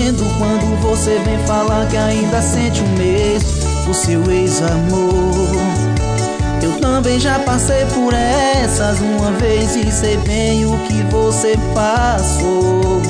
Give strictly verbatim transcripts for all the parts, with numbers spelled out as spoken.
entendo quando você vem falar que ainda sente o mesmo por seu ex-amor. Eu também já passei por essas uma vez e sei bem o que você passou.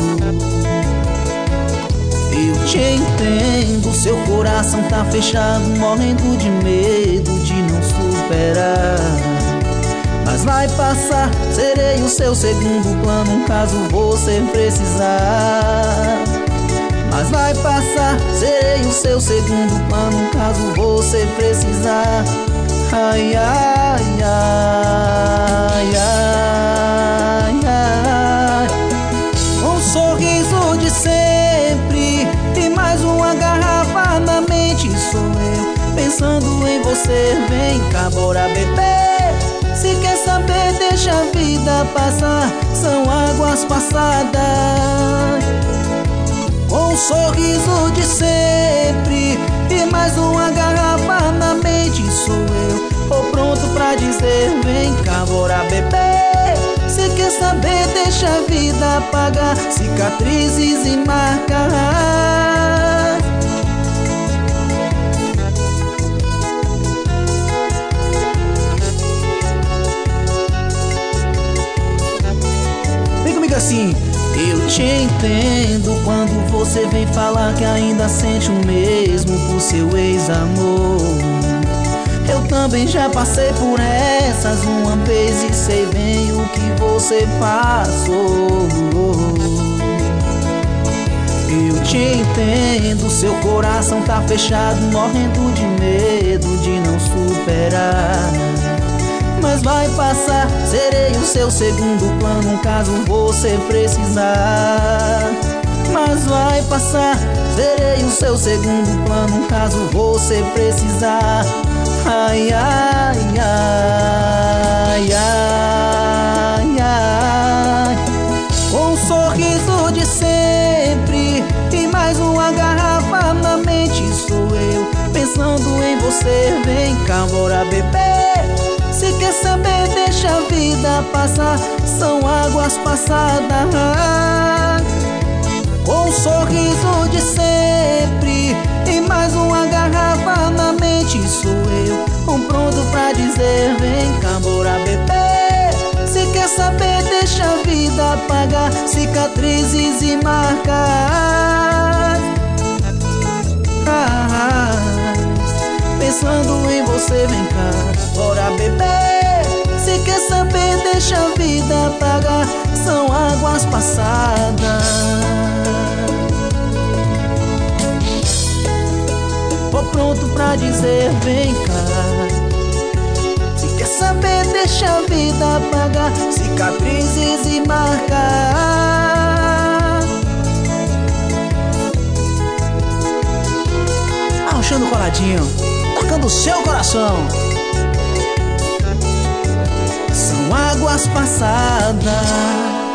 Eu te entendo, seu coração tá fechado, morrendo de medo de não superar. Mas vai passar, serei o seu segundo plano caso você precisar. Mas vai passar, serei o seu segundo plano caso você precisar. Ai, ai, ai, ai, ai. Um sorriso de sempre e mais uma garrafa na mente sou eu, pensando em você. Vem cá, bora beber. Se quer saber, deixa a vida passar, são águas passadas. Com um sorriso de sempre e mais uma garrafa na mente sou eu, tô pronto pra dizer, vem cá, bora beber. Se quer saber, deixa a vida apagar cicatrizes e marcas. Assim, eu te entendo quando você vem falar que ainda sente o mesmo por seu ex-amor. Eu também já passei por essas uma vez e sei bem o que você passou. Eu te entendo, seu coração tá fechado, morrendo de medo de não superar. Mas vai passar, serei o seu segundo plano caso você precisar. Mas vai passar, serei o seu segundo plano caso você precisar. Ai, ai, ai, ai, ai. Com um sorriso de sempre e mais uma garrafa na mente sou eu, pensando em você. Vem cá, bora beber. Se quer saber, deixa a vida passar, são águas passadas. Com um sorriso de sempre e mais uma garrafa na mente sou eu, um pronto pra dizer, vem cá, bora beber. Se quer saber, deixa a vida apagar cicatrizes e marcas. Ah, pensando em você, vem cá, bora beber. Se quer saber, deixa a vida apagar, são águas passadas. Tô pronto pra dizer, vem cá. Se quer saber, deixa a vida apagar cicatrizes e marcas. Arrochando coladinho, tocando o seu coração. São águas passadas.